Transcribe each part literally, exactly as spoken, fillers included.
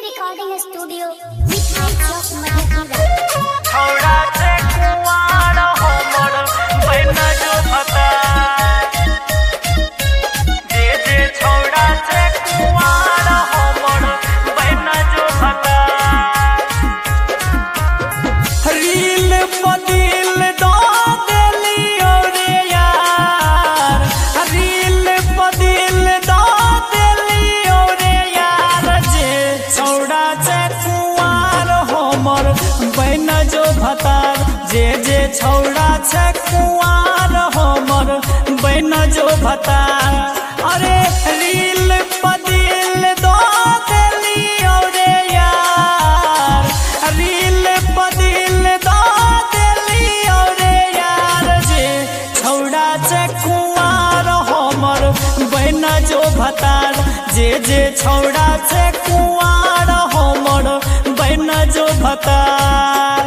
Recording studio मिठाई चौक मधेपुरा। छोड़ा से कुंवार हो मोर बहना जो भता जे जे छोड़ा से कुंवार हो मोर बहना जो भता रील बदिल दो देलियो रे यार रील बदिल दो देलियो रे यार जे छोड़ा से कुंवार हो मोर बहना जो भतार जे जे छौड़ा छे कुंवार हो मोर बहना जो भतार अरे रील बदिल दो देलियो रे यार रील बदिल दो देलियो रे यार जे छौड़ा छे कुंवार हो मोर बहना जो भतार जे जे छौड़ा छे कुंवार हो मोर बहना जो भतार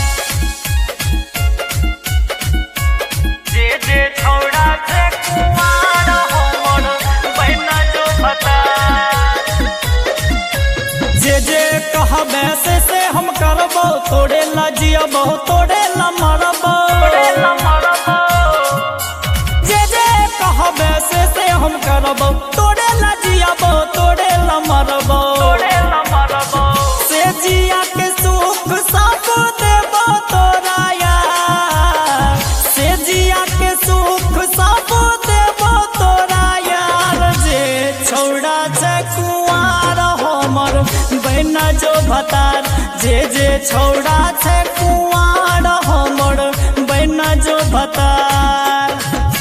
जे जे छौड़ा छे कुंवार हो मोर बहना जो भतार जे जे कहबे से से हम करबो तोड़े ला जियबो तोड़े ला मरबो तोड़े ला मरबो जे जे कहबे से से हम करबो तोड़े ला जियबो तोड़े ला मरबो तोड़े ला मरबो से जिया के सुख सब देबो तोरा यार से जिया के सुख सब देबो तोरा यार जे छौड़ा छे कुंवार हो मोर बहना जो भतार जे जे छौड़ा छे कुंवार हो मोर बहना जो भतार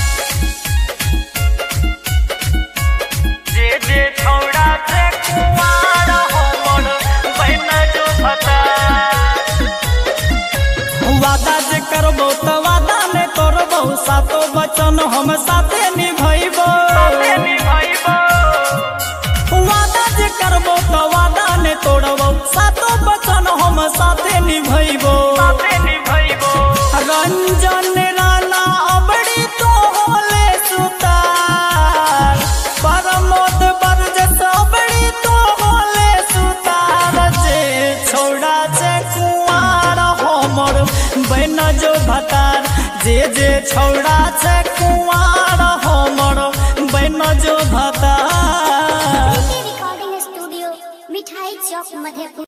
जे जे छौड़ा छे कुंवार हो मोर बहना जो भतार वादा जे करबो त वादा ने करबो सातो वचन हम साथे निभैबो साथे निभैबो वादा जे करबो त वादा ने तोड़बो सातो वचन हम साथे निभैबो साथे निभैबो रंजन राना अबड़ी तो होले सुतार परमोद बरजस अबड़ी तो होले सुतार जे छौड़ा छे कुंवार हो मोर बहना जो भतार जे जे छौड़ा छे कुंवार हो मोर बहना जो भतार रिकॉर्डिंग स्टूडियो मिठाई चौक मधेपुरा।